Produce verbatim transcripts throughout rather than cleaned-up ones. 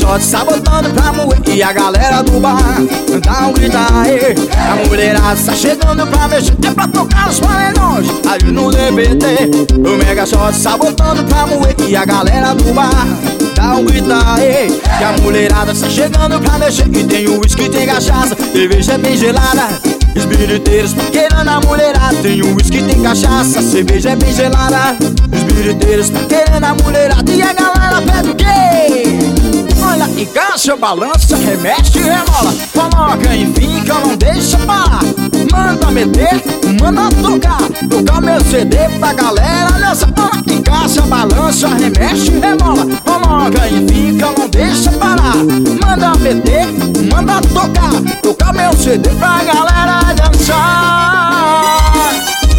shot sabotando pra moer e a galera do bar dá um grita aí. A mulherada tá chegando pra mexer, é pra tocar os paredões ali no D V D. O mega shot sabotando pra moer e a galera do bar dá um grita aí. Que a mulherada tá chegando pra mexer e tem o uísque, tem cachaça, cerveja bem gelada. Espiriteiros paquerando a mulherada, tem o uísque, tem cachaça, cerveja bem gelada. Espiriteiros paquerando a mulherada e a galera pede o quê? Olha, encaixa, balança, remexe e remola, coloca e fica, não deixa parar. Manda meter, manda tocar, tocar meu C D pra galera dançar. Olha, encaixa, balança, remexe e remola, coloca e fica, não deixa parar. Manda meter, manda tocar, tocar meu C D pra galera dançar.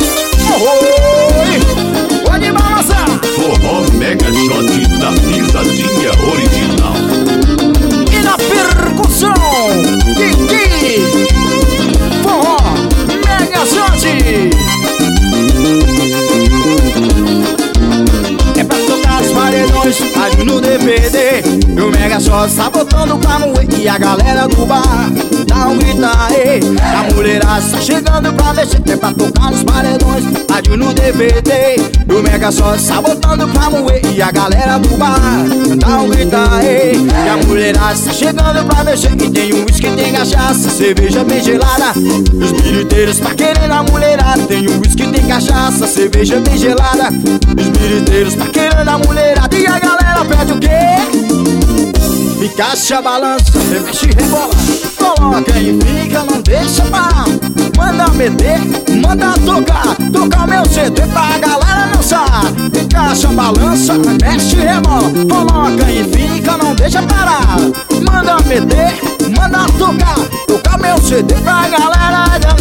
Oi, pode balançar. Forró Mega Shot da Pisadinha Original. E na percussão, Kiki, Forró Mega Shot. É pra tocar os paredões, ali no D V D. O Mega Shot sabotando pra moer e a galera do bar dá um grita aí. A mulherada tá chegando pra mexer, é pra tocar nos paredões ali no D V D. O Mega Shot sabotando pra moer e a galera do bar dá um grita aí. E a mulherada tá chegando pra mexer e tem o uísque, tem cachaça, cerveja bem gelada. Os bilheteiros paquerando a mulherada, tem o uísque, tem cachaça, cerveja bem gelada. Os bilheteiros paquerando a mulherada e a galera pede o quê? Encaixa, balança, remexe e rebola, coloca e fica, não deixa parar. Manda meter, manda tocar, tocar meu C D pra galera dançar. Encaixa, balança, mexe e rebola, coloca e fica, não deixa parar. Manda meter, manda tocar, tocar meu C D pra galera dançar.